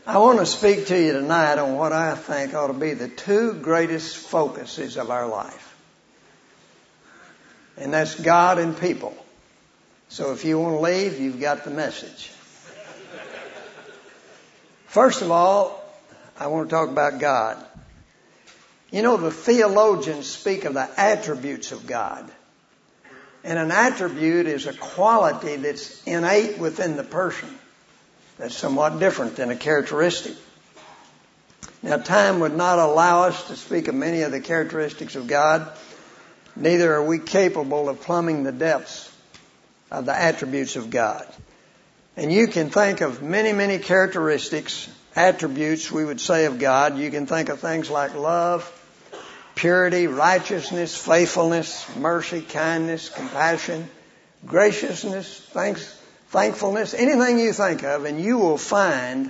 I want to speak to you tonight on what I think ought to be the two greatest focuses of our life. And that's God and people. So if you want to leave, you've got the message. First of all, I want to talk about God. You know, the theologians speak of the attributes of God. And an attribute is a quality that's innate within the person. That's somewhat different than a characteristic. Now, time would not allow us to speak of many of the characteristics of God. Neither are we capable of plumbing the depths of the attributes of God. And you can think of many, many characteristics, attributes we would say of God. You can think of things like love, purity, righteousness, faithfulness, mercy, kindness, compassion, graciousness, thankfulness, anything you think of, and you will find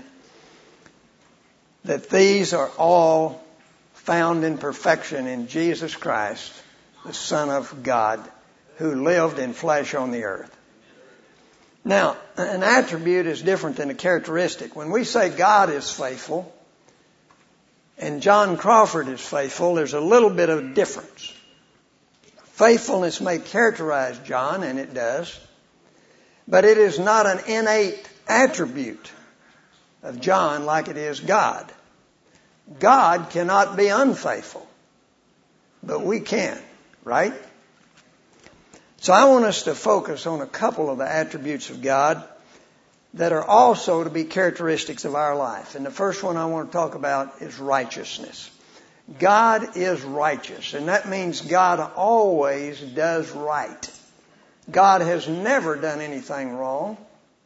that these are all found in perfection in Jesus Christ, the Son of God, who lived in flesh on the earth. Now, an attribute is different than a characteristic. When we say God is faithful and John Crawford is faithful, there's a little bit of difference. Faithfulness may characterize John, and it does, but it is not an innate attribute of John like it is God. God cannot be unfaithful, but we can, right? So I want us to focus on a couple of the attributes of God that are also to be characteristics of our life. And the first one I want to talk about is righteousness. God is righteous, and that means God always does right. God has never done anything wrong.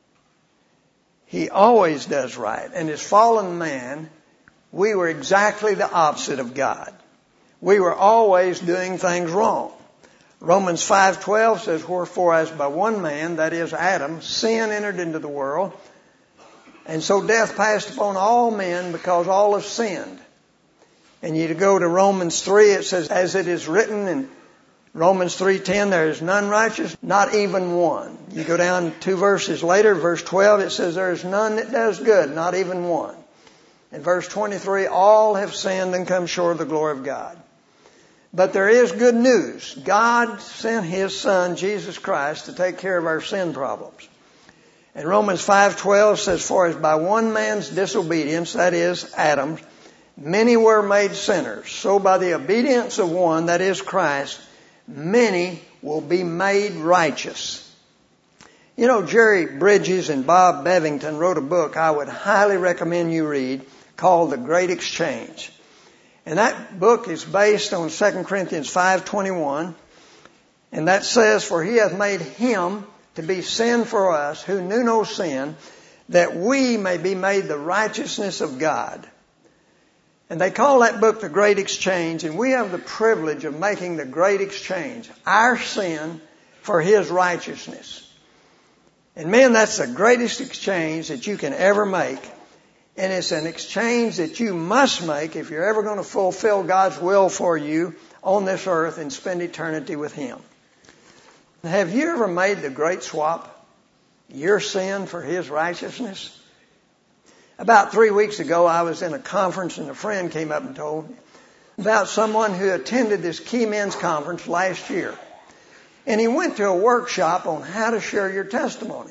He always does right. And as fallen man, we were exactly the opposite of God. We were always doing things wrong. Romans 5:12 says, wherefore as by one man, that is Adam, sin entered into the world, and so death passed upon all men because all have sinned. And you go to Romans 3, it says, as it is written in Romans 3:10, there is none righteous, not even one. You go down 2 verses later, verse 12, it says there is none that does good, not even one. In verse 23, all have sinned and come short of the glory of God. But there is good news. God sent His Son, Jesus Christ, to take care of our sin problems. And Romans 5:12 says, for as by one man's disobedience, that is Adam's, many were made sinners. So by the obedience of one, that is Christ, many will be made righteous. You know, Jerry Bridges and Bob Bevington wrote a book I would highly recommend you read called The Great Exchange. And that book is based on 2 Corinthians 5:21. And that says, for He hath made Him to be sin for us who knew no sin, that we may be made the righteousness of God. And they call that book The Great Exchange, and we have the privilege of making the great exchange, our sin for His righteousness. And man, that's the greatest exchange that you can ever make. And it's an exchange that you must make if you're ever going to fulfill God's will for you on this earth and spend eternity with Him. Have you ever made the great swap? Your sin for His righteousness? About 3 weeks ago, I was in a conference and a friend came up and told me about someone who attended this Key Men's Conference last year. And he went to a workshop on how to share your testimony.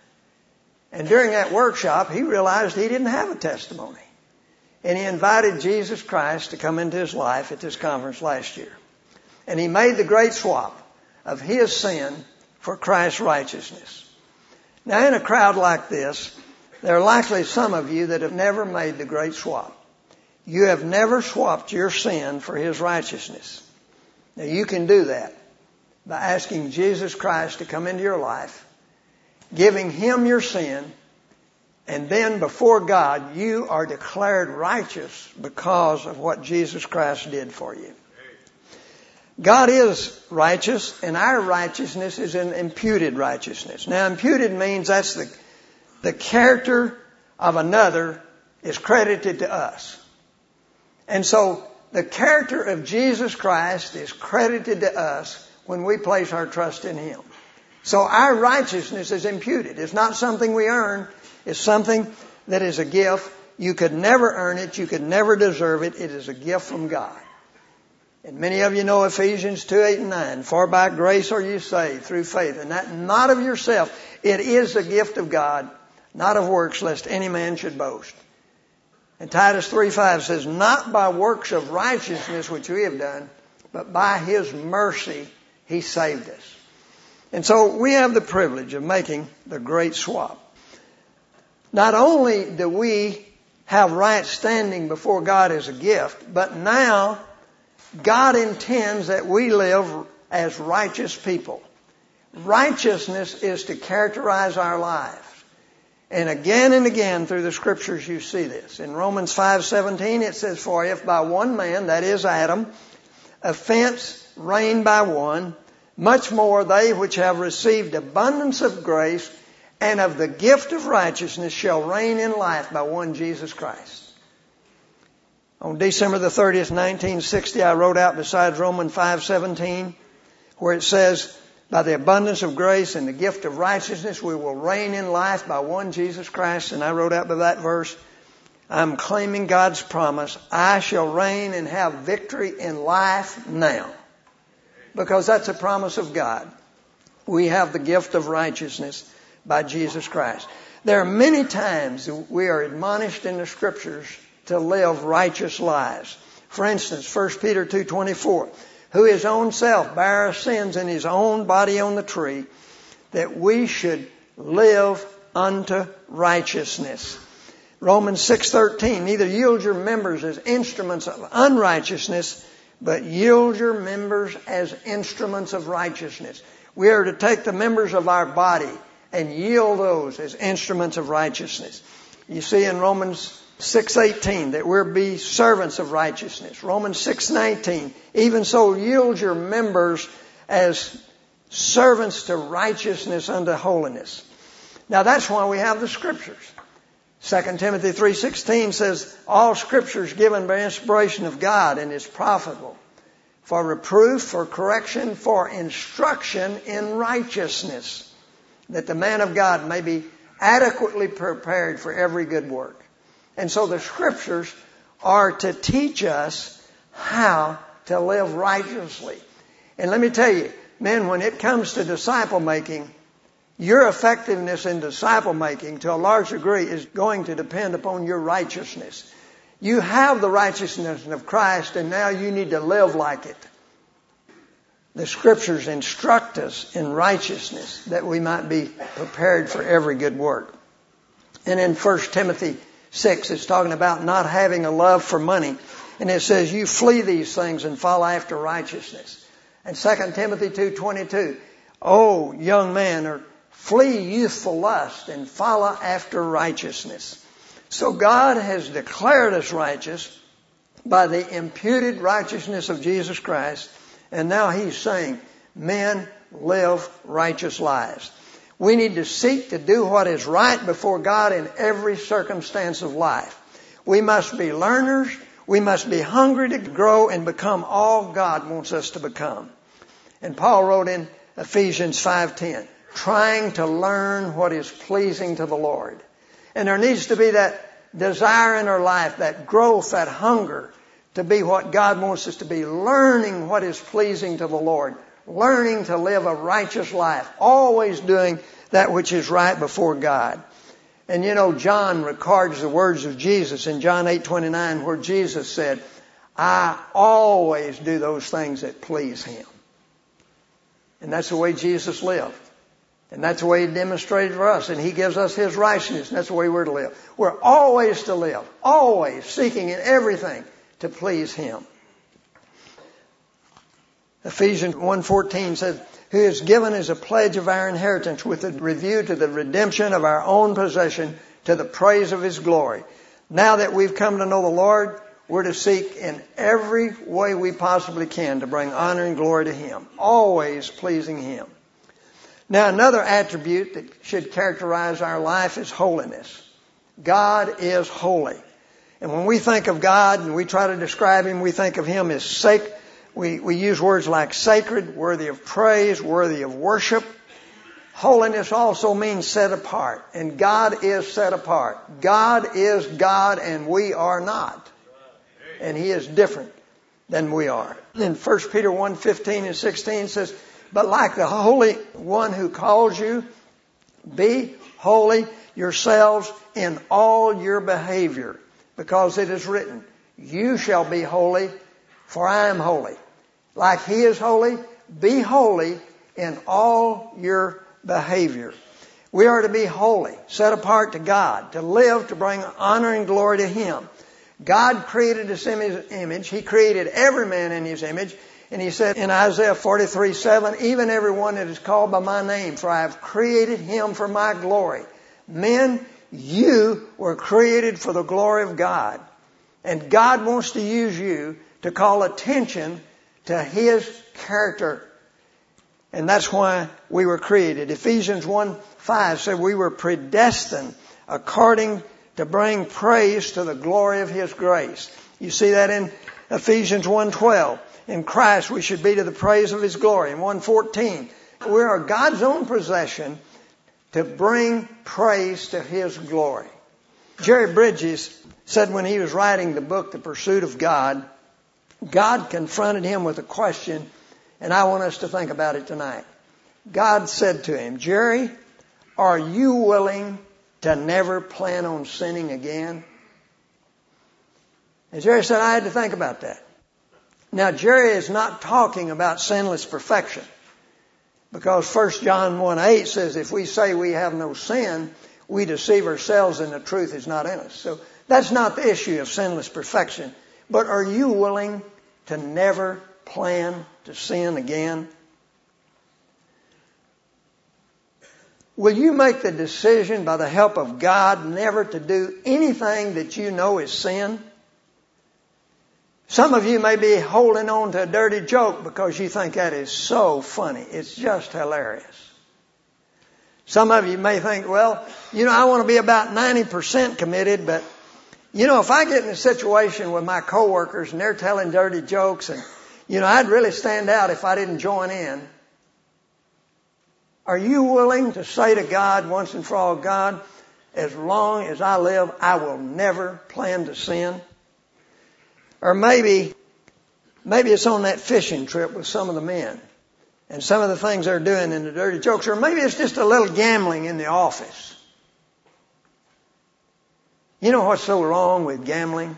And during that workshop, he realized he didn't have a testimony. And he invited Jesus Christ to come into his life at this conference last year. And he made the great swap of his sin for Christ's righteousness. Now, in a crowd like this, there are likely some of you that have never made the great swap. You have never swapped your sin for His righteousness. Now, you can do that by asking Jesus Christ to come into your life, giving Him your sin, and then before God, you are declared righteous because of what Jesus Christ did for you. God is righteous, and our righteousness is an imputed righteousness. Now, imputed means that's the character of another is credited to us. And so the character of Jesus Christ is credited to us when we place our trust in Him. So our righteousness is imputed. It's not something we earn. It's something that is a gift You could never earn it. You could never deserve it. It is a gift from God. And many of you know Ephesians 2:8-9. For by grace are you saved through faith, and that not of yourself. It is a gift of God, not of works, lest any man should boast. And Titus 3:5 says, not by works of righteousness which we have done, but by His mercy He saved us. And so we have the privilege of making the great swap. Not only do we have right standing before God as a gift, but now God intends that we live as righteous people. Righteousness is to characterize our lives. And again through the Scriptures you see this. In Romans 5:17 it says, for if by one man, that is Adam, offense reigned by one, much more they which have received abundance of grace and of the gift of righteousness shall reign in life by one Jesus Christ. On December the 30th, 1960, I wrote out besides Romans 5:17, where it says, by the abundance of grace and the gift of righteousness, we will reign in life by one Jesus Christ. And I wrote out by that verse, I'm claiming God's promise. I shall reign and have victory in life now. Because that's a promise of God. We have the gift of righteousness by Jesus Christ. There are many times we are admonished in the Scriptures to live righteous lives. For instance, 1 Peter 2:24, who His own self bare our sins in His own body on the tree, that we should live unto righteousness. Romans 6:13, neither yield your members as instruments of unrighteousness, but yield your members as instruments of righteousness. We are to take the members of our body and yield those as instruments of righteousness. You see in Romans 6:18 that we're be servants of righteousness. Romans 6:19, even so yield your members as servants to righteousness unto holiness. Now that's why we have the Scriptures. 2 Timothy 3:16 says, all Scripture is given by inspiration of God and is profitable for reproof, for correction, for instruction in righteousness, that the man of God may be adequately prepared for every good work. And so the Scriptures are to teach us how to live righteously. And let me tell you, men, when it comes to disciple making, your effectiveness in disciple making to a large degree is going to depend upon your righteousness. You have the righteousness of Christ, and now you need to live like it. The Scriptures instruct us in righteousness that we might be prepared for every good work. And in 1 Timothy 6, it's talking about not having a love for money. And it says, you flee these things and follow after righteousness. And 2 Timothy 2:22, oh, young man, flee youthful lust and follow after righteousness. So God has declared us righteous by the imputed righteousness of Jesus Christ. And now He's saying, men, live righteous lives. We need to seek to do what is right before God in every circumstance of life. We must be learners. We must be hungry to grow and become all God wants us to become. And Paul wrote in Ephesians 5:10, trying to learn what is pleasing to the Lord. And there needs to be that desire in our life, that growth, that hunger to be what God wants us to be, learning what is pleasing to the Lord, learning to live a righteous life, always doing that which is right before God. And you know, John records the words of Jesus in John 8:29, where Jesus said, I always do those things that please Him. And that's the way Jesus lived. And that's the way He demonstrated for us. And He gives us His righteousness. And that's the way we're to live. We're always to live, always seeking in everything to please Him. Ephesians 1:14 says, who is given as a pledge of our inheritance with a review to the redemption of our own possession to the praise of His glory. Now that we've come to know the Lord, we're to seek in every way we possibly can to bring honor and glory to Him, always pleasing Him. Now another attribute that should characterize our life is holiness. God is holy. And when we think of God and we try to describe Him, we think of Him as sacred. We use words like sacred, worthy of praise, worthy of worship. Holiness also means set apart. And God is set apart. God is God and we are not. And He is different than we are. In 1 Peter 1:15 and 16 says, but like the Holy One who calls you, be holy yourselves in all your behavior, because it is written, you shall be holy, for I am holy. Like He is holy, be holy in all your behavior. We are to be holy, set apart to God, to live, to bring honor and glory to Him. God created us in His image. He created every man in His image. And He said in Isaiah 43:7, even everyone that is called by my name, for I have created him for my glory. Men, you were created for the glory of God. And God wants to use you to call attention to His character. And that's why we were created. Ephesians 1:5 said we were predestined according to bring praise to the glory of His grace. You see that in Ephesians 1:12. In Christ we should be to the praise of His glory. In 1:14, we are God's own possession to bring praise to His glory. Jerry Bridges said when he was writing the book, The Pursuit of God, God confronted him with a question, and I want us to think about it tonight. God said to him, Jerry, are you willing to never plan on sinning again? And Jerry said, I had to think about that. Now, Jerry is not talking about sinless perfection, because 1 John 1:8 says if we say we have no sin, we deceive ourselves and the truth is not in us. So that's not the issue of sinless perfection. But are you willing to never plan to sin again? Will you make the decision by the help of God never to do anything that you know is sin? Some of you may be holding on to a dirty joke because you think that is so funny. It's just hilarious. Some of you may think, well, I want to be about 90% committed, but, if I get in a situation with my coworkers and they're telling dirty jokes and, I'd really stand out if I didn't join in. Are you willing to say to God once and for all, God, as long as I live, I will never plan to sin? Or maybe it's on that fishing trip with some of the men and some of the things they're doing in the dirty jokes. Or maybe it's just a little gambling in the office. You know what's so wrong with gambling?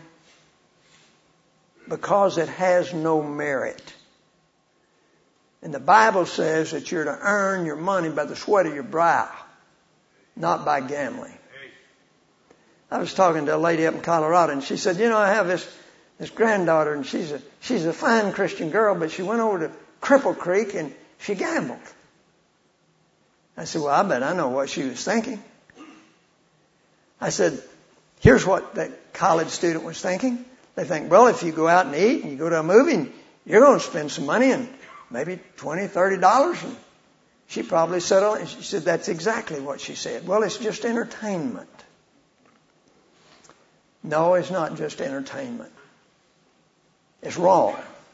Because it has no merit. And the Bible says that you're to earn your money by the sweat of your brow, not by gambling. I was talking to a lady up in Colorado, and she said, I have this granddaughter, and she's a fine Christian girl, but she went over to Cripple Creek and she gambled. I said, well, I bet I know what she was thinking. I said, here's what that college student was thinking. They think, well, if you go out and eat and you go to a movie, and you're going to spend some money and maybe $20, $30. And she probably said, she said, that's exactly what she said. Well, it's just entertainment. No, it's not just entertainment. It's wrong.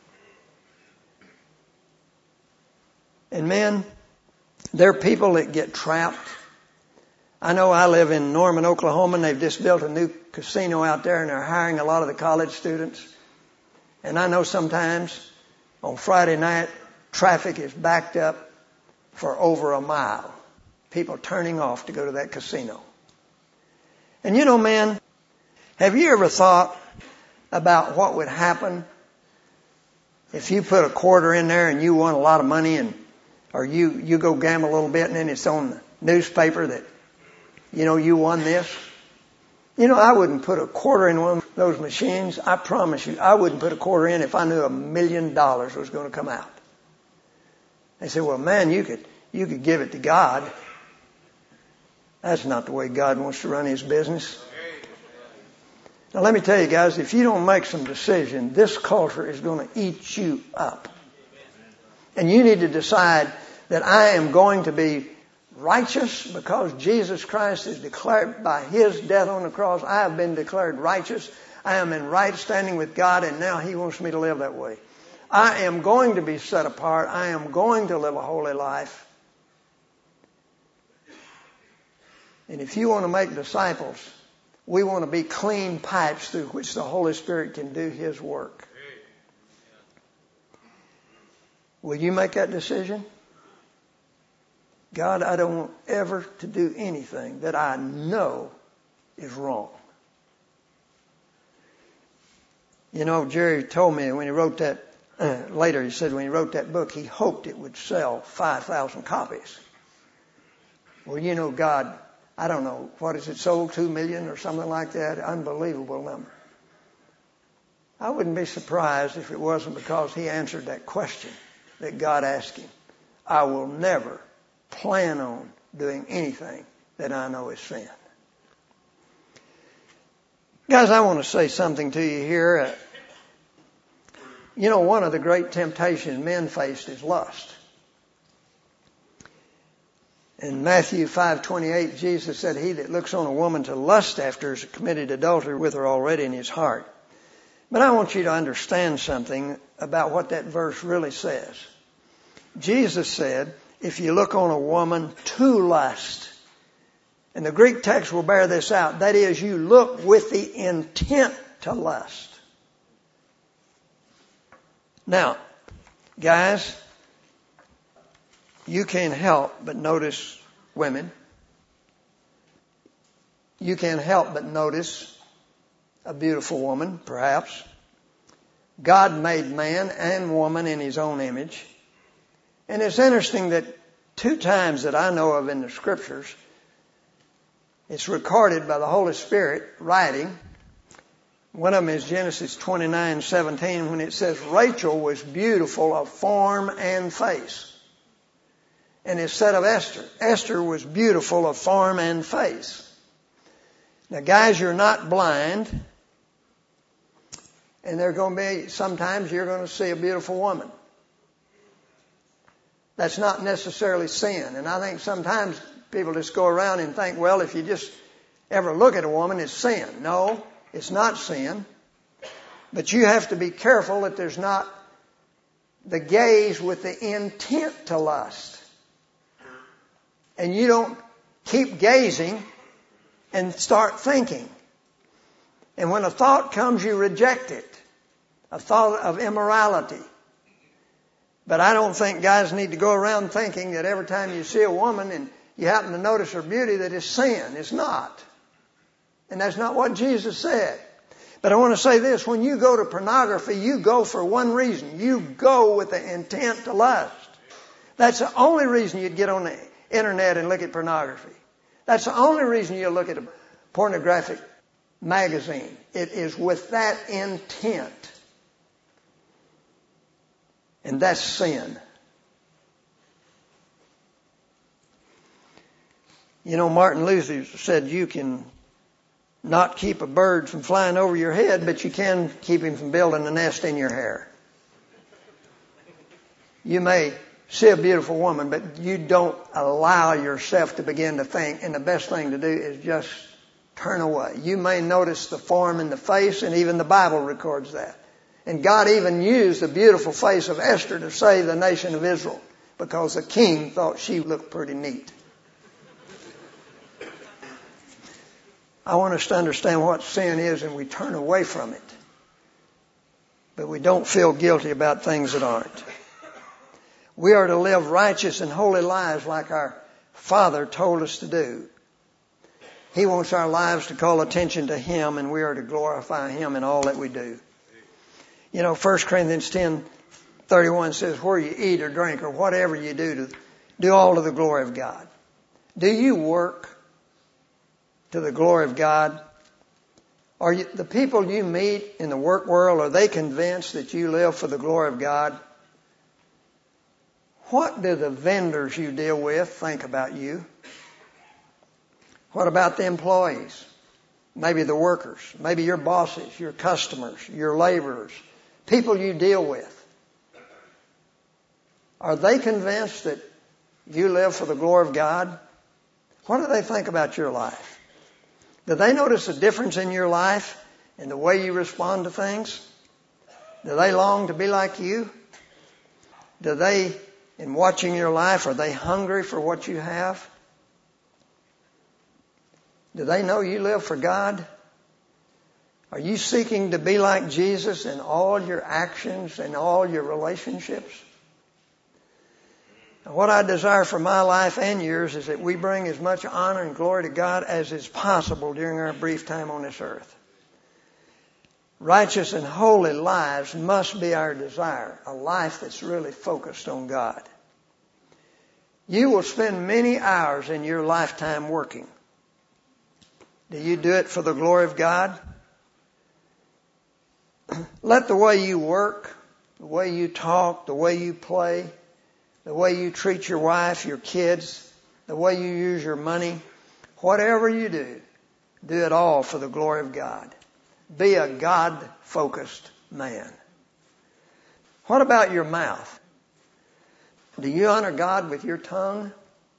And men, there are people that get trapped. I know I live in Norman, Oklahoma, and they've just built a new casino out there, and they're hiring a lot of the college students. And I know sometimes on Friday night, traffic is backed up for over a mile. People turning off to go to that casino. And man, have you ever thought about what would happen if you put a quarter in there and you won a lot of money, or you go gamble a little bit and then it's on the newspaper that, you won this? I wouldn't put a quarter in one of those machines. I promise you, I wouldn't put a quarter in if I knew $1 million was going to come out. They say, well, man, you could give it to God. That's not the way God wants to run His business. Now let me tell you guys, if you don't make some decision, this culture is going to eat you up. And you need to decide that I am going to be righteous because Jesus Christ is declared by His death on the cross. I have been declared righteous. I am in right standing with God, and now He wants me to live that way. I am going to be set apart. I am going to live a holy life. And if you want to make disciples, we want to be clean pipes through which the Holy Spirit can do His work. Will you make that decision? God, I don't want ever to do anything that I know is wrong. You know, Jerry told me when he wrote that, later he said when he wrote that book, he hoped it would sell 5,000 copies. Well, you know, God, I don't know, what is it, sold 2 million or something like that? Unbelievable number. I wouldn't be surprised if it wasn't because he answered that question that God asked him. I will never plan on doing anything that I know is sin. Guys, I want to say something to you here. You know, one of the great temptations men faced is lust. In Matthew 5:28, Jesus said, he that looks on a woman to lust after has committed adultery with her already in his heart. But I want you to understand something about what that verse really says. Jesus said, if you look on a woman to lust, and the Greek text will bear this out, that is, you look with the intent to lust. Now, guys, you can't help but notice women. You can't help but notice a beautiful woman, perhaps. God made man and woman in His own image. And it's interesting that 2 times that I know of in the Scriptures, it's recorded by the Holy Spirit writing. One of them is Genesis 29:17 when it says Rachel was beautiful of form and face. And it's said of Esther. Esther was beautiful of form and face. Now guys, you're not blind. And sometimes you're going to see a beautiful woman. That's not necessarily sin. And I think sometimes people just go around and think, well, if you just ever look at a woman, it's sin. No, it's not sin. But you have to be careful that there's not the gaze with the intent to lust. And you don't keep gazing and start thinking. And when a thought comes, you reject it. A thought of immorality. But I don't think guys need to go around thinking that every time you see a woman and you happen to notice her beauty that it's sin. It's not. And that's not what Jesus said. But I want to say this. When you go to pornography, you go for one reason. You go with the intent to lust. That's the only reason you'd get on the internet and look at pornography. That's the only reason you look at a pornographic magazine. It is with that intent. And that's sin. You know, Martin Luther said you can not keep a bird from flying over your head, but you can keep him from building a nest in your hair. You may see a beautiful woman, but you don't allow yourself to begin to think, and the best thing to do is just turn away. You may notice the form in the face, and even the Bible records that. And God even used the beautiful face of Esther to save the nation of Israel because the king thought she looked pretty neat. I want us to understand what sin is and we turn away from it. But we don't feel guilty about things that aren't. We are to live righteous and holy lives like our Father told us to do. He wants our lives to call attention to Him, and we are to glorify Him in all that we do. You know, 1 Corinthians 10:31 says, where you eat or drink or whatever you do all to the glory of God. Do you work to the glory of God? Are the people you meet in the work world, are they convinced that you live for the glory of God? What do the vendors you deal with think about you? What about the employees? Maybe the workers, maybe your bosses, your customers, your laborers, people you deal with. Are they convinced that you live for the glory of God? What do they think about your life? Do they notice a difference in your life and the way you respond to things? Do they long to be like you? Do they, in watching your life, are they hungry for what you have? Do they know you live for God? Are you seeking to be like Jesus in all your actions and all your relationships? What I desire for my life and yours is that we bring as much honor and glory to God as is possible during our brief time on this earth. Righteous and holy lives must be our desire, a life that's really focused on God. You will spend many hours in your lifetime working. Do you do it for the glory of God? Let the way you work, the way you talk, the way you play, the way you treat your wife, your kids, the way you use your money, whatever you do it all for the glory of God. Be a God-focused man. What about your mouth? Do you honor God with your tongue?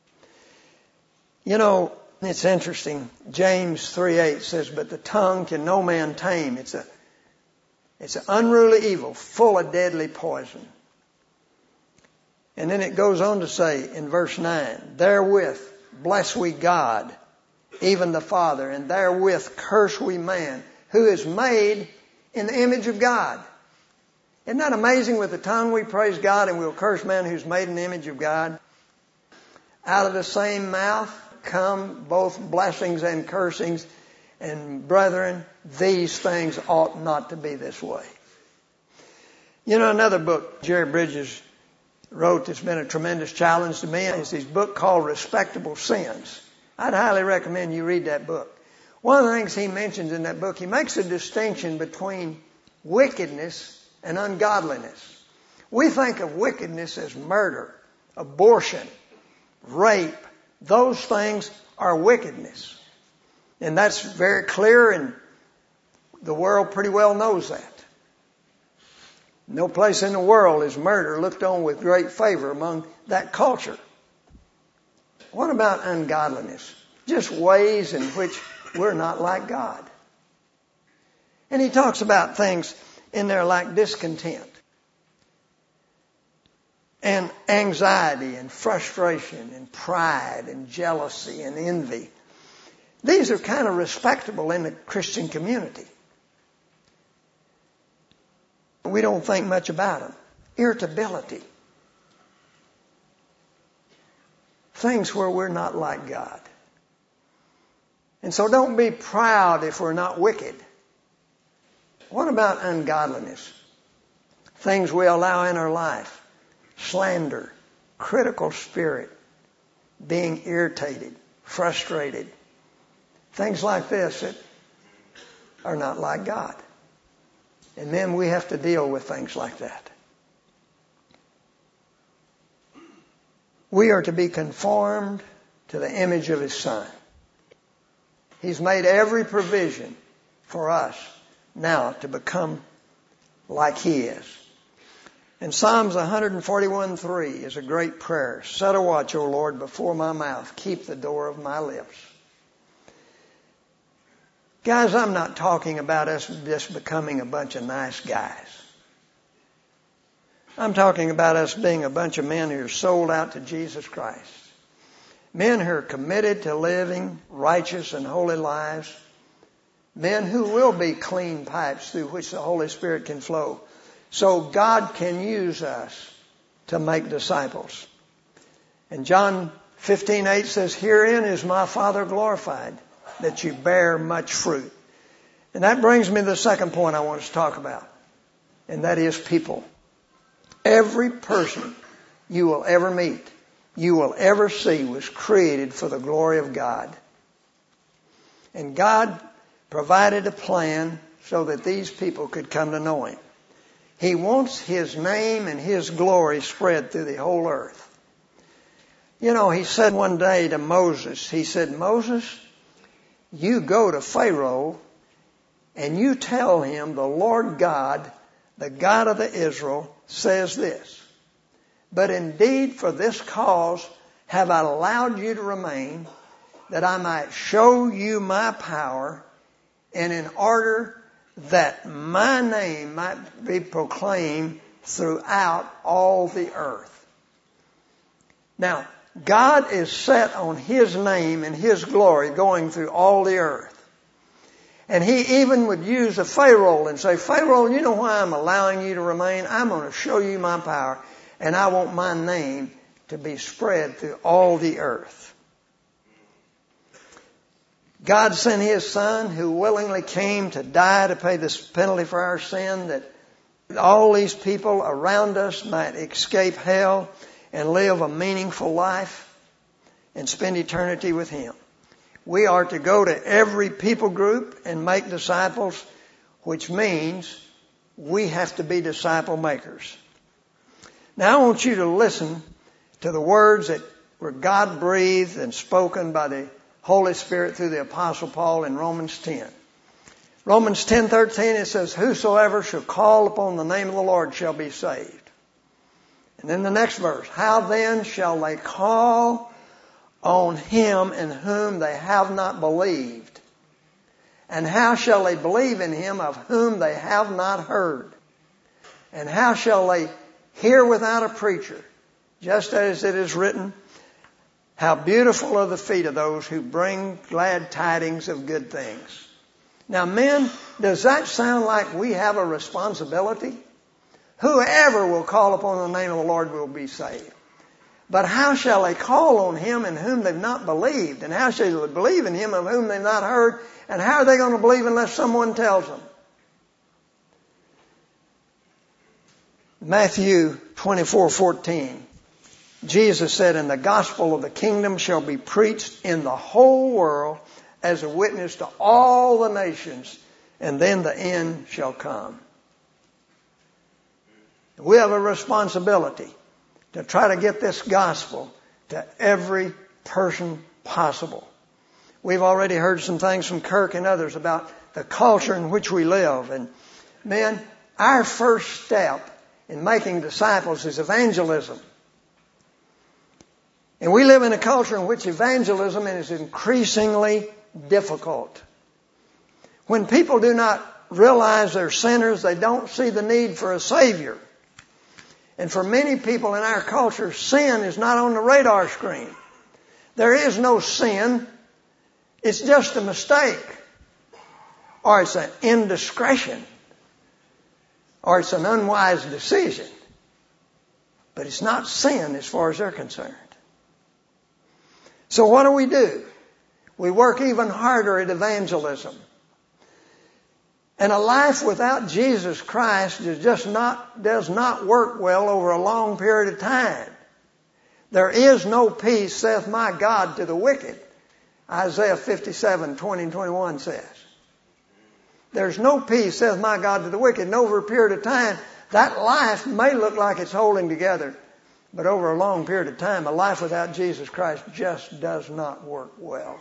You know, it's interesting. James 3:8 says, but the tongue can no man tame. It's an unruly evil, full of deadly poison. And then it goes on to say in verse 9, therewith bless we God, even the Father, and therewith curse we man, who is made in the image of God. Isn't that amazing? With the tongue we praise God and we'll curse man who's made in the image of God. Out of the same mouth come both blessings and cursings. And brethren, these things ought not to be this way. You know, another book Jerry Bridges wrote that's been a tremendous challenge to me is his book called Respectable Sins. I'd highly recommend you read that book. One of the things he mentions in that book, he makes a distinction between wickedness and ungodliness. We think of wickedness as murder, abortion, rape. Those things are wickedness. And that's very clear, and the world pretty well knows that. No place in the world is murder looked on with great favor among that culture. What about ungodliness? Just ways in which we're not like God. And he talks about things in there like discontent and anxiety and frustration and pride and jealousy and envy. These are kind of respectable in the Christian community. We don't think much about them. Irritability. Things where we're not like God. And so don't be proud if we're not wicked. What about ungodliness? Things we allow in our life. Slander, critical spirit, being irritated, frustrated. Things like this that are not like God. And then we have to deal with things like that. We are to be conformed to the image of His Son. He's made every provision for us now to become like He is. And Psalms 141:3 is a great prayer. Set a watch, O Lord, before my mouth. Keep the door of my lips. Guys, I'm not talking about us just becoming a bunch of nice guys. I'm talking about us being a bunch of men who are sold out to Jesus Christ. Men who are committed to living righteous and holy lives. Men who will be clean pipes through which the Holy Spirit can flow. So God can use us to make disciples. And John 15:8 says, herein is my Father glorified, that you bear much fruit. And that brings me to the second point I want us to talk about. And that is people. Every person you will ever meet, you will ever see, was created for the glory of God. And God provided a plan so that these people could come to know Him. He wants His name and His glory spread through the whole earth. You know, He said one day to Moses, He said, Moses, you go to Pharaoh and you tell him the Lord God, the God of the Israel, says this. But indeed for this cause have I allowed you to remain, that I might show you my power, and in order that my name might be proclaimed throughout all the earth. Now, God is set on His name and His glory going through all the earth. And He even would use a Pharaoh and say, Pharaoh, you know why I'm allowing you to remain? I'm going to show you my power, and I want my name to be spread through all the earth. God sent His Son, who willingly came to die to pay the penalty for our sin, that all these people around us might escape hell and live a meaningful life and spend eternity with Him. We are to go to every people group and make disciples, which means we have to be disciple makers. Now I want you to listen to the words that were God breathed and spoken by the Holy Spirit through the Apostle Paul in Romans 10. Romans 10:13, it says, whosoever shall call upon the name of the Lord shall be saved. And then the next verse, how then shall they call on Him in whom they have not believed? And how shall they believe in Him of whom they have not heard? And how shall they hear without a preacher? Just as it is written, how beautiful are the feet of those who bring glad tidings of good things. Now, men, does that sound like we have a responsibility? Whoever will call upon the name of the Lord will be saved. But how shall they call on Him in whom they've not believed? And how shall they believe in Him of whom they've not heard? And how are they going to believe unless someone tells them? Matthew 24:14. Jesus said, and the gospel of the kingdom shall be preached in the whole world as a witness to all the nations, and then the end shall come. We have a responsibility to try to get this gospel to every person possible. We've already heard some things from Kirk and others about the culture in which we live. And men, our first step in making disciples is evangelism. And we live in a culture in which evangelism is increasingly difficult. When people do not realize they're sinners, they don't see the need for a Savior. And for many people in our culture, sin is not on the radar screen. There is no sin. It's just a mistake. Or it's an indiscretion. Or it's an unwise decision. But it's not sin as far as they're concerned. So what do? We work even harder at evangelism. And a life without Jesus Christ does not work well over a long period of time. There is no peace, saith my God, to the wicked. Isaiah 57:20 and 21 says. There's no peace, saith my God, to the wicked. And over a period of time, that life may look like it's holding together. But over a long period of time, a life without Jesus Christ just does not work well.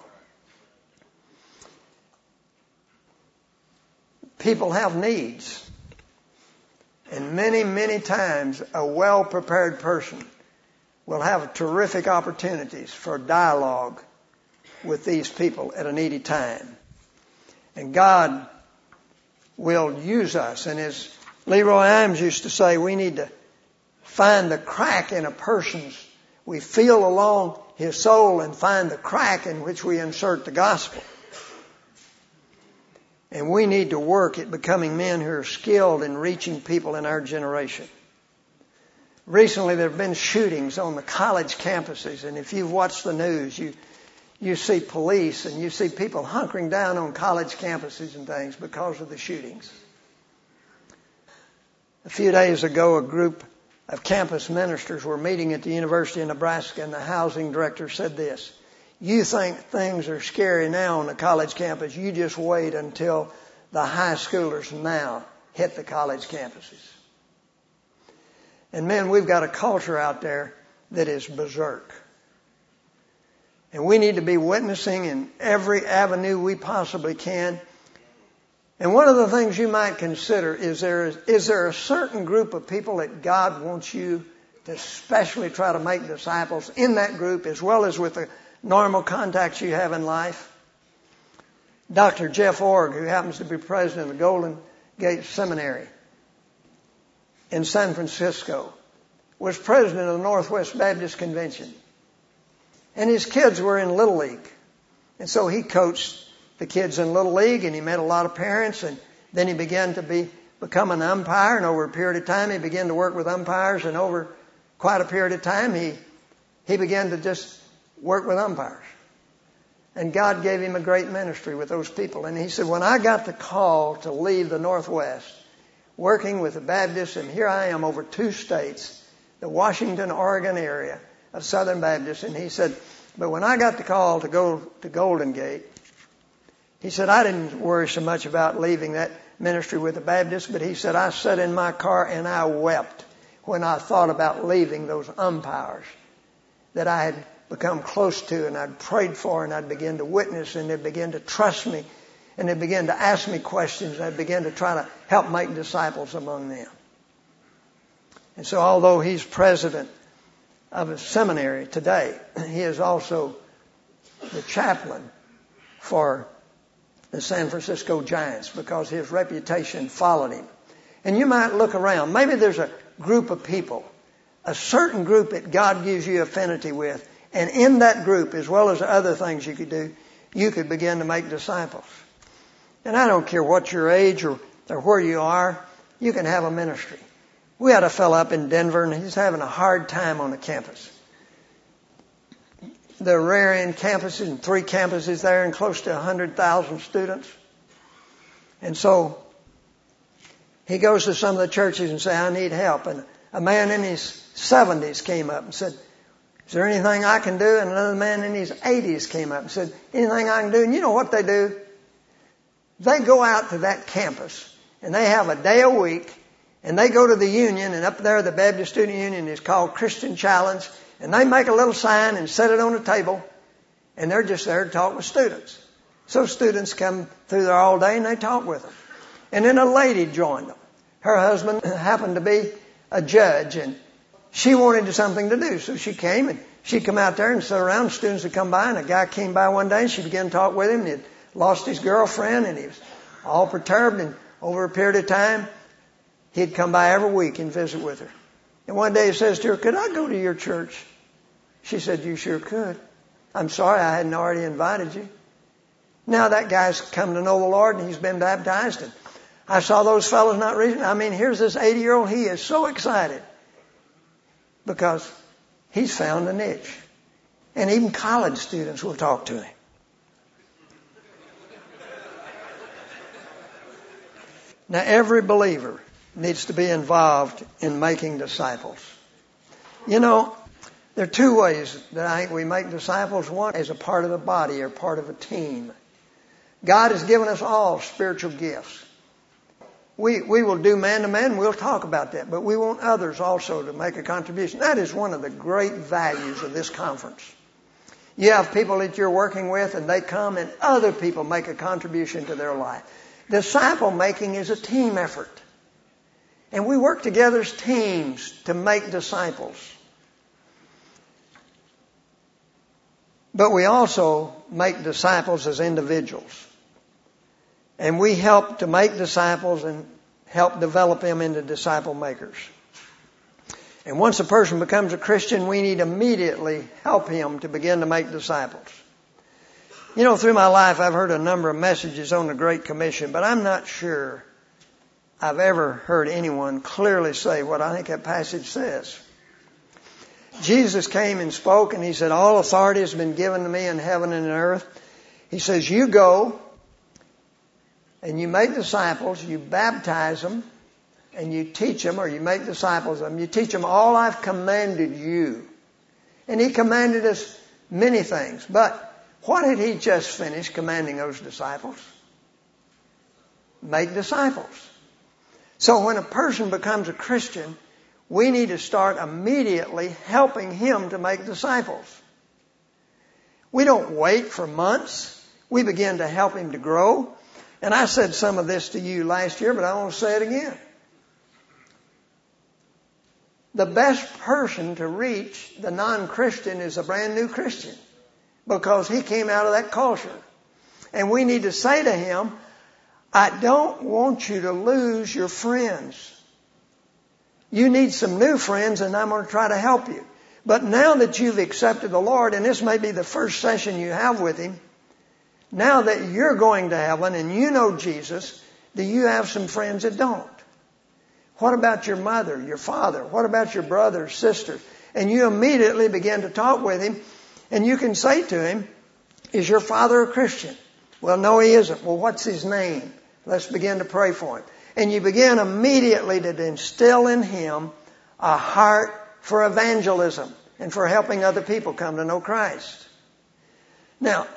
People have needs. And many, many times a well-prepared person will have terrific opportunities for dialogue with these people at a needy time. And God will use us. And as Leroy Imes used to say, we need to find the crack in a person's, we feel along his soul and find the crack in which we insert the gospel. And we need to work at becoming men who are skilled in reaching people in our generation. Recently there have been shootings on the college campuses, and if you've watched the news, you see police and you see people hunkering down on college campuses and things because of the shootings. A few days ago, a group of campus ministers were meeting at the University of Nebraska, and the housing director said this: you think things are scary now on the college campus, you just wait until the high schoolers now hit the college campuses. And men, we've got a culture out there that is berserk. And we need to be witnessing in every avenue we possibly can. And one of the things you might consider is there a certain group of people that God wants you to especially try to make disciples in that group, as well as with the normal contacts you have in life? Dr. Jeff Org, who happens to be president of the Golden Gate Seminary in San Francisco, was president of the Northwest Baptist Convention. And his kids were in Little League. And so he coached the kids in Little League, and he met a lot of parents, and then he began to become an umpire, and over a period of time he began to work with umpires, and over quite a period of time he began to just work with umpires. And God gave him a great ministry with those people. And he said, when I got the call to leave the Northwest, working with the Baptists, and here I am over 2 states, the Washington, Oregon area of Southern Baptists, and he said, but when I got the call to go to Golden Gate, he said, I didn't worry so much about leaving that ministry with the Baptists, but he said, I sat in my car and I wept when I thought about leaving those umpires that I had become close to and I'd prayed for, and I'd begin to witness, and they'd begin to trust me, and they'd begin to ask me questions, and I'd begin to try to help make disciples among them. And so although he's president of a seminary today, he is also the chaplain for the San Francisco Giants because his reputation followed him. And you might look around. Maybe there's a group of people, a certain group that God gives you affinity with, and in that group, as well as other things you could do, you could begin to make disciples. And I don't care what your age or where you are, you can have a ministry. We had a fellow up in Denver, and he's having a hard time on the campus. There are rare campuses, and 3 campuses there, and close to 100,000 students. And so he goes to some of the churches and says, I need help. And a man in his 70s came up and said, is there anything I can do? And another man in his 80s came up and said, anything I can do? And you know what they do? They go out to that campus, and they have a day a week, and they go to the union, and up there the Baptist Student Union is called Christian Challenge, and they make a little sign and set it on a table, and they're just there to talk with students. So students come through there all day, and they talk with them. And then a lady joined them. Her husband happened to be a judge, and she wanted something to do. So she came, and she'd come out there and sit around. Students would come by, and a guy came by one day, and she began to talk with him. And he'd lost his girlfriend, and he was all perturbed. And over a period of time, he'd come by every week and visit with her. And one day he says to her, could I go to your church? She said, you sure could. I'm sorry I hadn't already invited you. Now that guy's come to know the Lord, and he's been baptized. And I saw those fellows not recently. I mean, here's this 80-year-old. He is so excited because he's found a niche. And even college students will talk to him. Now, every believer needs to be involved in making disciples. You know, there are 2 ways that I think we make disciples. One is a part of the body or part of a team. God has given us all spiritual gifts. We will do man-to-man, we'll talk about that, but we want others also to make a contribution. That is one of the great values of this conference. You have people that you're working with, and they come, and other people make a contribution to their life. Disciple making is a team effort. And we work together as teams to make disciples. But we also make disciples as individuals. And we help to make disciples and help develop them into disciple makers. And once a person becomes a Christian, we need to immediately help him to begin to make disciples. You know, through my life, I've heard a number of messages on the Great Commission, but I'm not sure I've ever heard anyone clearly say what I think that passage says. Jesus came and spoke, and he said, all authority has been given to me in heaven and in earth. He says, you go and you make disciples, you baptize them, and you teach them, or you make disciples of them. You teach them all I've commanded you. And he commanded us many things. But what had he just finished commanding those disciples? Make disciples. So when a person becomes a Christian, we need to start immediately helping him to make disciples. We don't wait for months. We begin to help him to grow. And I said some of this to you last year, but I want to say it again. The best person to reach the non-Christian is a brand new Christian, because he came out of that culture. And we need to say to him, I don't want you to lose your friends. You need some new friends, and I'm going to try to help you. But now that you've accepted the Lord, and this may be the first session you have with Him, now that you're going to heaven and you know Jesus, do you have some friends that don't? What about your mother, your father? What about your brother, sister? And you immediately begin to talk with him, and you can say to him, is your father a Christian? Well, no, he isn't. Well, what's his name? Let's begin to pray for him. And you begin immediately to instill in him a heart for evangelism and for helping other people come to know Christ. Now,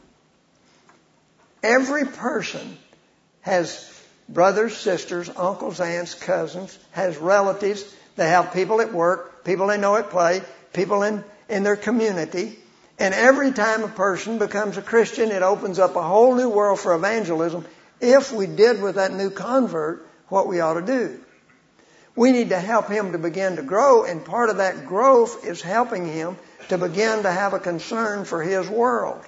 every person has brothers, sisters, uncles, aunts, cousins, has relatives. They have people at work, people they know at play, people in their community. And every time a person becomes a Christian, it opens up a whole new world for evangelism if we did with that new convert what we ought to do. We need to help him to begin to grow, and part of that growth is helping him to begin to have a concern for his world.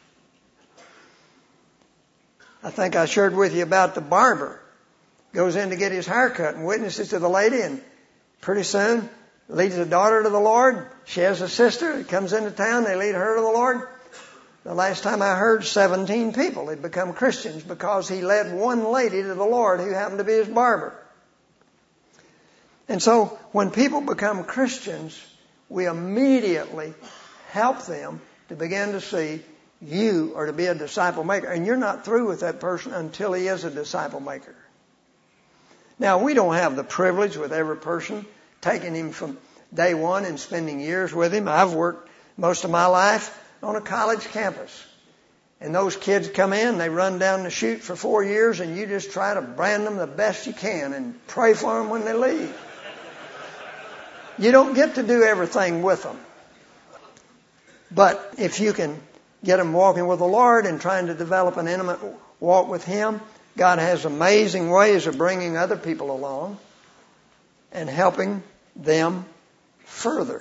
I think I shared with you about the barber. Goes in to get his hair cut and witnesses to the lady, and pretty soon leads the daughter to the Lord. She has a sister that comes into town. They lead her to the Lord. The last time I heard, 17 people had become Christians because he led one lady to the Lord who happened to be his barber. And so when people become Christians, we immediately help them to begin to see you are to be a disciple maker. And you're not through with that person until he is a disciple maker. Now, we don't have the privilege with every person taking him from day one and spending years with him. I've worked most of my life on a college campus. And those kids come in, they run down the chute for 4 years, and you just try to brand them the best you can and pray for them when they leave. You don't get to do everything with them. But if you can get them walking with the Lord and trying to develop an intimate walk with Him, God has amazing ways of bringing other people along and helping them further.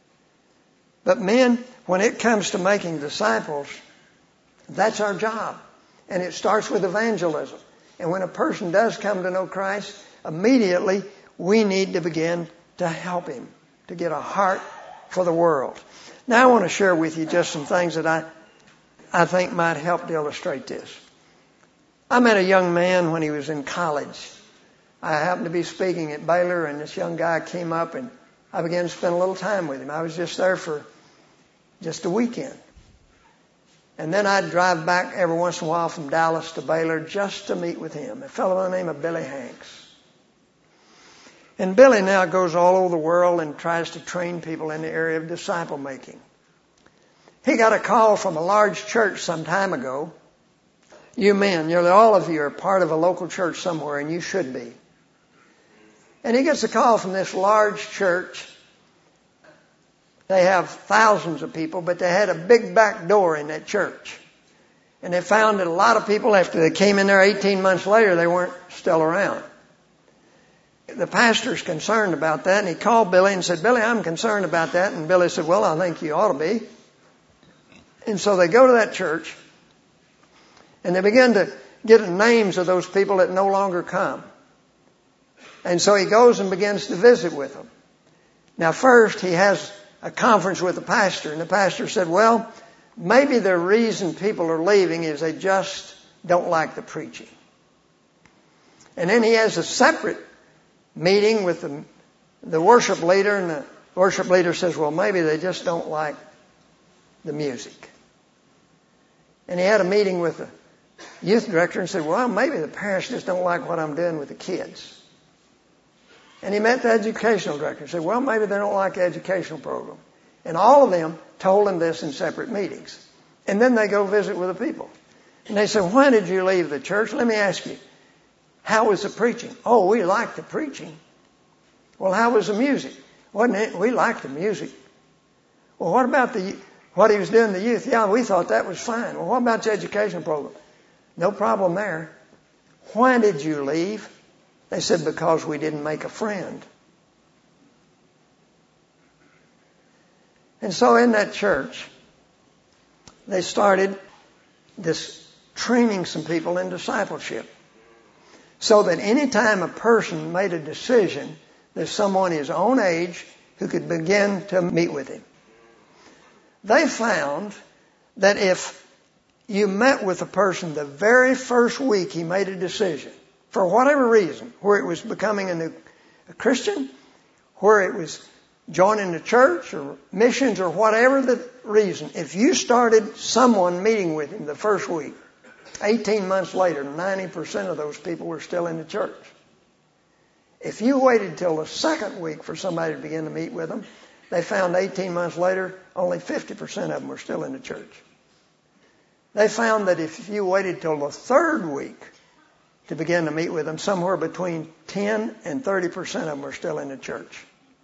But men, when it comes to making disciples, that's our job. And it starts with evangelism. And when a person does come to know Christ, immediately we need to begin to help him to get a heart for the world. Now I want to share with you just some things that I think might help to illustrate this. I met a young man when he was in college. I happened to be speaking at Baylor, and this young guy came up, and I began to spend a little time with him. I was just there for just a weekend. And then I'd drive back every once in a while from Dallas to Baylor just to meet with him, a fellow by the name of Billy Hanks. And Billy now goes all over the world and tries to train people in the area of disciple making. He got a call from a large church some time ago. You men, all of you are part of a local church somewhere, and you should be. And he gets a call from this large church. They have thousands of people, but they had a big back door in that church. And they found that a lot of people, after they came in there 18 months later, they weren't still around. The pastor's concerned about that, and he called Billy and said, Billy, I'm concerned about that. And Billy said, well, I think you ought to be. And so they go to that church, and they begin to get the names of those people that no longer come. And so he goes and begins to visit with them. Now, first, he has a conference with the pastor, and the pastor said, well, maybe the reason people are leaving is they just don't like the preaching. And then he has a separate meeting with the worship leader, and the worship leader says, well, maybe they just don't like the music. And he had a meeting with the youth director and said, well, maybe the parents just don't like what I'm doing with the kids. And he met the educational director and said, well, maybe they don't like the educational program. And all of them told him this in separate meetings. And then they go visit with the people. And they said, why did you leave the church? Let me ask you, how was the preaching? Oh, we liked the preaching. Well, how was the music? Wasn't it? We liked the music. Well, what about what he was doing to the youth? Yeah, we thought that was fine. Well, what about the education program? No problem there. Why did you leave? They said, because we didn't make a friend. And so in that church, they started training some people in discipleship. So that any time a person made a decision that someone his own age who could begin to meet with him. They found that if you met with a person the very first week he made a decision, for whatever reason, where it was becoming a Christian, where it was joining the church or missions or whatever the reason, if you started someone meeting with him the first week, 18 months later, 90% of those people were still in the church. If you waited till the second week for somebody to begin to meet with them, they found 18 months later, only 50% of them were still in the church. They found that if you waited till the third week to begin to meet with them, somewhere between 10 and 30% of them were still in the church.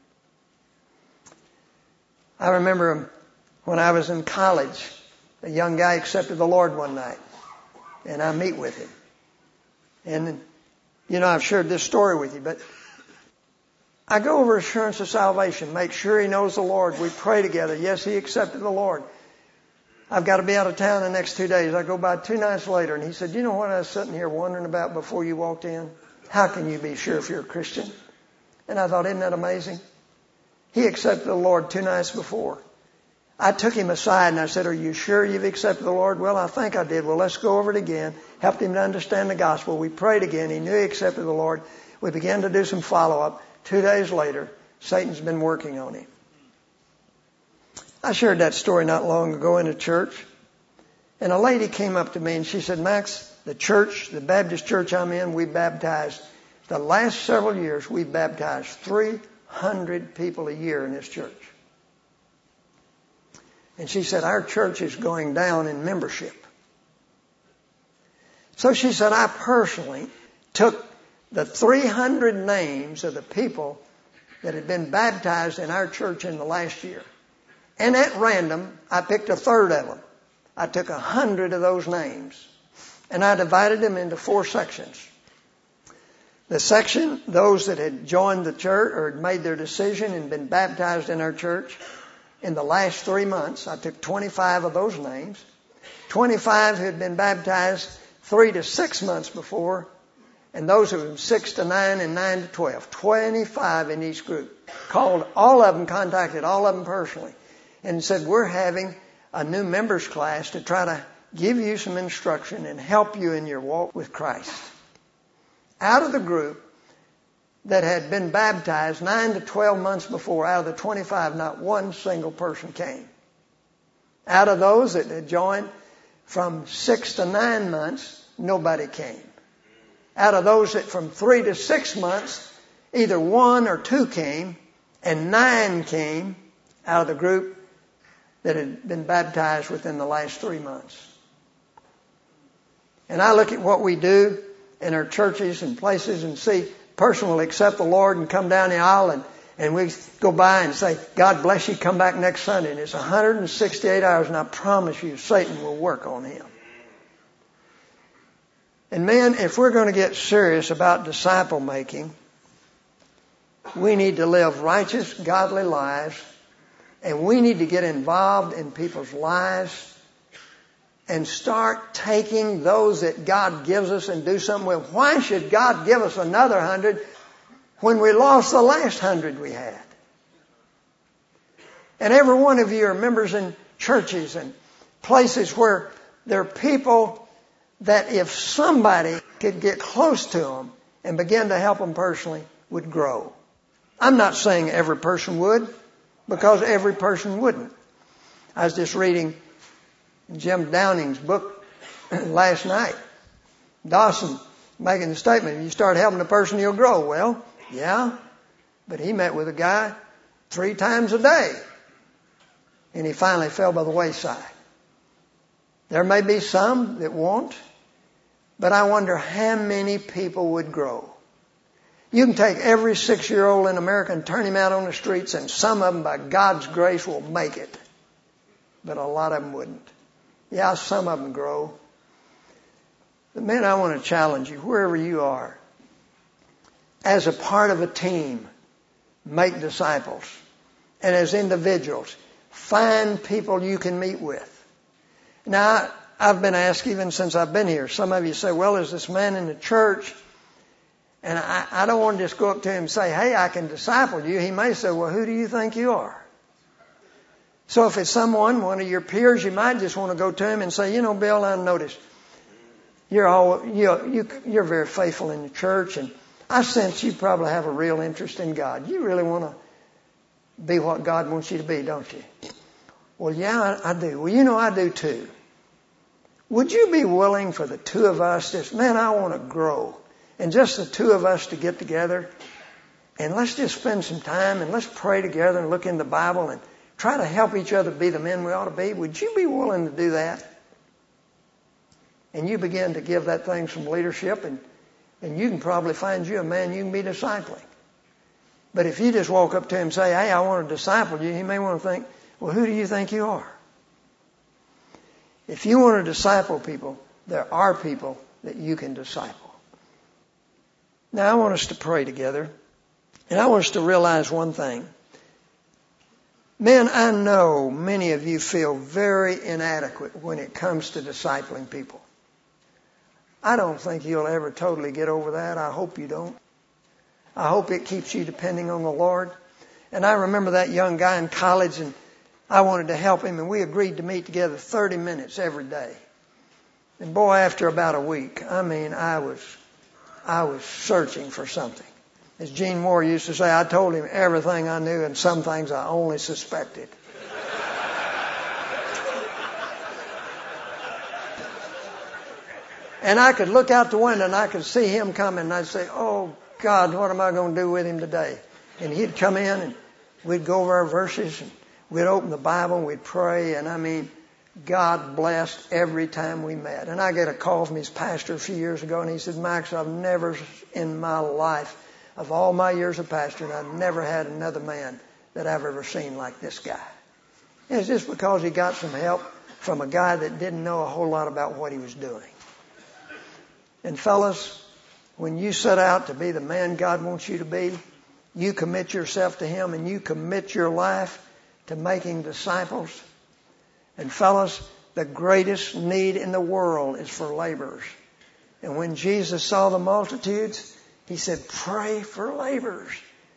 I remember when I was in college, a young guy accepted the Lord one night, and I meet with him. And, I've shared this story with you, but I go over assurance of salvation, make sure he knows the Lord. We pray together. Yes, he accepted the Lord. I've got to be out of town the next 2 days. I go by 2 nights later, and he said, you know what I was sitting here wondering about before you walked in? How can you be sure if you're a Christian? And I thought, isn't that amazing? He accepted the Lord 2 nights before. I took him aside and I said, are you sure you've accepted the Lord? Well, I think I did. Well, let's go over it again. Helped him to understand the gospel. We prayed again. He knew he accepted the Lord. We began to do some follow-up. 2 days later, Satan's been working on him. I shared that story not long ago in a church. And a lady came up to me and she said, Max, the Baptist church I'm in, we baptized. The last several years, we baptized 300 people a year in this church. And she said, our church is going down in membership. So she said, I personally took the 300 names of the people that had been baptized in our church in the last year. And at random, I picked a third of them. I took 100 of those names. And I divided them into 4 sections. The section, those that had joined the church or had made their decision and been baptized in our church in the last 3 months, I took 25 of those names. 25 who had been baptized 3 to 6 months before, and those who were 6 to 9 and 9 to 12. 25 in each group. Called all of them, contacted all of them personally, and said, we're having a new members class to try to give you some instruction and help you in your walk with Christ. Out of the group that had been baptized 9 to 12 months before, out of the 25, not one single person came. Out of those that had joined from 6 to 9 months, nobody came. Out of those that from 3 to 6 months, either 1 or 2 came, and 9 came out of the group that had been baptized within the last 3 months. And I look at what we do in our churches and places and see a person will accept the Lord and come down the aisle and we go by and say, God bless you, come back next Sunday. And it's 168 hours, and I promise you, Satan will work on him. And men, if we're going to get serious about disciple making, we need to live righteous, godly lives, and we need to get involved in people's lives and start taking those that God gives us and do something with. Why should God give us another 100 when we lost the last 100 we had? And every one of you are members in churches and places where there are people that if somebody could get close to them and begin to help them personally, would grow. I'm not saying every person would, because every person wouldn't. I was just reading Jim Downing's book last night. Dawson making the statement, you start helping a person, you'll grow. Well, yeah, but he met with a guy 3 times a day, and he finally fell by the wayside. There may be some that won't, but I wonder how many people would grow. You can take every 6-year-old in America and turn him out on the streets, and some of them, by God's grace, will make it. But a lot of them wouldn't. Yeah, some of them grow. But man, I want to challenge you, wherever you are, as a part of a team, make disciples. And as individuals, find people you can meet with. Now, I've been asked even since I've been here. Some of you say, well, there's this man in the church, And I don't want to just go up to him and say, hey, I can disciple you. He may say, well, who do you think you are? So if it's someone, one of your peers, you might just want to go to him and say, Bill, I noticed you're very faithful in the church, and I sense you probably have a real interest in God. You really want to be what God wants you to be, don't you? Well, yeah, I do. Well, I do too. Would you be willing for the two of us, I want to grow, and just the two of us to get together, and let's just spend some time, and let's pray together and look in the Bible and try to help each other be the men we ought to be? Would you be willing to do that? And you begin to give that thing some leadership, and you can probably find you a man you can be discipling. But if you just walk up to him and say, hey, I want to disciple you, he may want to think, well, who do you think you are? If you want to disciple people, there are people that you can disciple. Now, I want us to pray together, and I want us to realize one thing. Men, I know many of you feel very inadequate when it comes to discipling people. I don't think you'll ever totally get over that. I hope you don't. I hope it keeps you depending on the Lord. And I remember that young guy in college, and I wanted to help him, and we agreed to meet together 30 minutes every day. And boy, after about a week, I was searching for something. As Gene Moore used to say, I told him everything I knew and some things I only suspected. And I could look out the window and I could see him coming, and I'd say, oh God, what am I going to do with him today? And he'd come in and we'd go over our verses and we'd open the Bible and we'd pray, and God blessed every time we met. And I get a call from his pastor a few years ago, and he said, Max, I've never in my life, of all my years of pastoring, I've never had another man that I've ever seen like this guy. And it's just because he got some help from a guy that didn't know a whole lot about what he was doing. And fellas, when you set out to be the man God wants you to be, you commit yourself to him and you commit your life to making disciples. And fellas, the greatest need in the world is for laborers. And when Jesus saw the multitudes, he said, pray for laborers.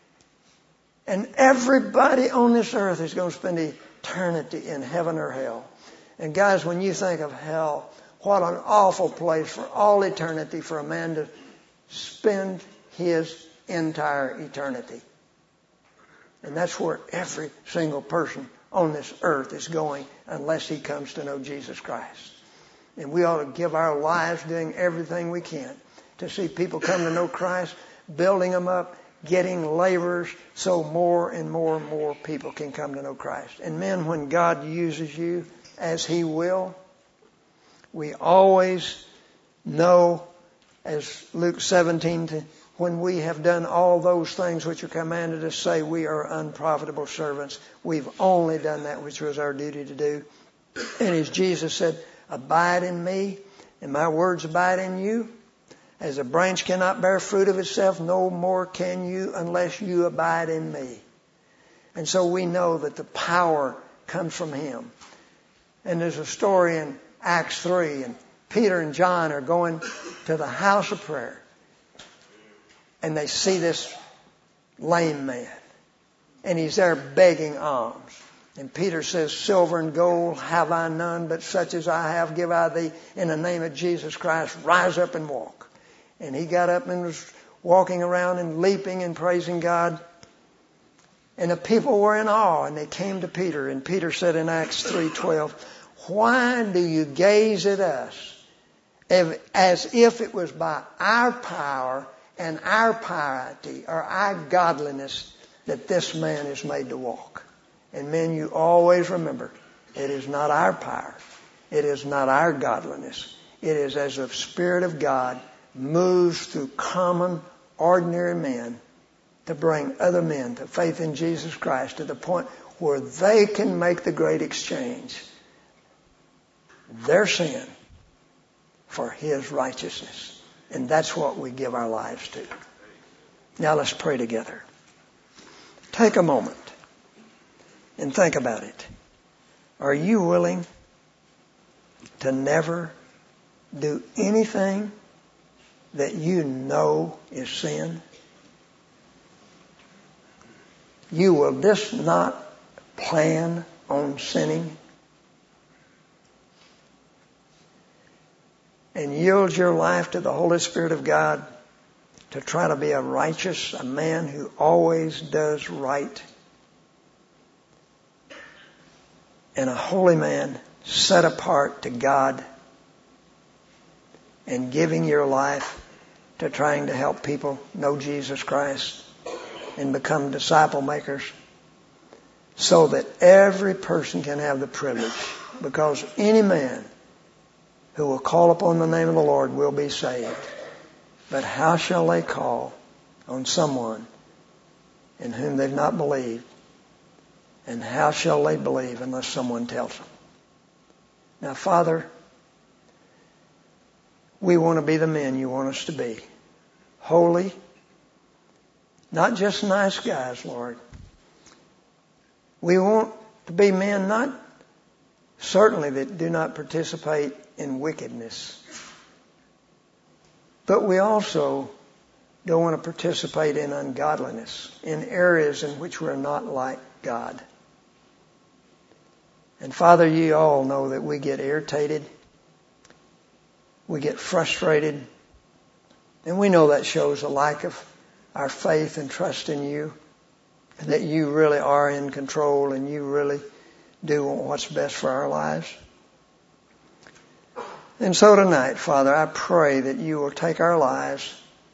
And everybody on this earth is going to spend eternity in heaven or hell. And guys, when you think of hell, what an awful place for all eternity for a man to spend his entire eternity. And that's where every single person on this earth is going unless he comes to know Jesus Christ. And we ought to give our lives doing everything we can to see people come to know Christ, building them up, getting laborers so more and more and more people can come to know Christ. And men, when God uses you as he will, we always know, as Luke 17, when we have done all those things which are commanded us, say we are unprofitable servants. We've only done that which was our duty to do. And as Jesus said, abide in me, and my words abide in you. As a branch cannot bear fruit of itself, no more can you unless you abide in me. And so we know that the power comes from him. And there's a story in Acts 3, and Peter and John are going to the house of prayer. And they see this lame man. And he's there begging alms. And Peter says, silver and gold have I none, but such as I have give I thee. In the name of Jesus Christ, rise up and walk. And he got up and was walking around and leaping and praising God. And the people were in awe, and they came to Peter. And Peter said in Acts 3:12, why do you gaze at us as if it was by our power and our piety or our godliness that this man is made to walk? And men, you always remember, it is not our power. It is not our godliness. It is as the Spirit of God moves through common, ordinary men to bring other men to faith in Jesus Christ to the point where they can make the great exchange. Their sin for his righteousness. And that's what we give our lives to. Now let's pray together. Take a moment and think about it. Are you willing to never do anything that you know is sin? You will just not plan on sinning and yield your life to the Holy Spirit of God to try to be a man who always does right, and a holy man set apart to God and giving your life to trying to help people know Jesus Christ and become disciple makers so that every person can have the privilege, because any man who will call upon the name of the Lord will be saved. But how shall they call on someone in whom they've not believed? And how shall they believe unless someone tells them? Now, Father, we want to be the men you want us to be. Holy, not just nice guys, Lord. We want to be men not certainly that do not participate in wickedness, but we also don't want to participate in ungodliness, in areas in which we're not like God. And Father, you all know that we get irritated, we get frustrated, and we know that shows a lack of our faith and trust in you, and that you really are in control and you really do what's best for our lives. And so tonight, Father, I pray that you will take our lives,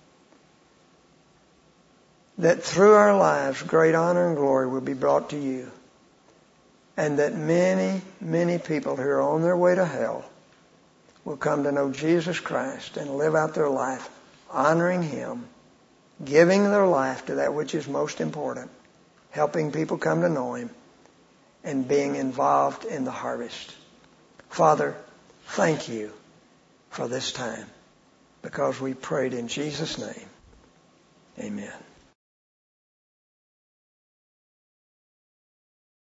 that through our lives great honor and glory will be brought to you, and that many, many people who are on their way to hell will come to know Jesus Christ and live out their life honoring Him, giving their life to that which is most important, helping people come to know Him, and being involved in the harvest. Father, thank you for this time, because we prayed in Jesus' name. Amen.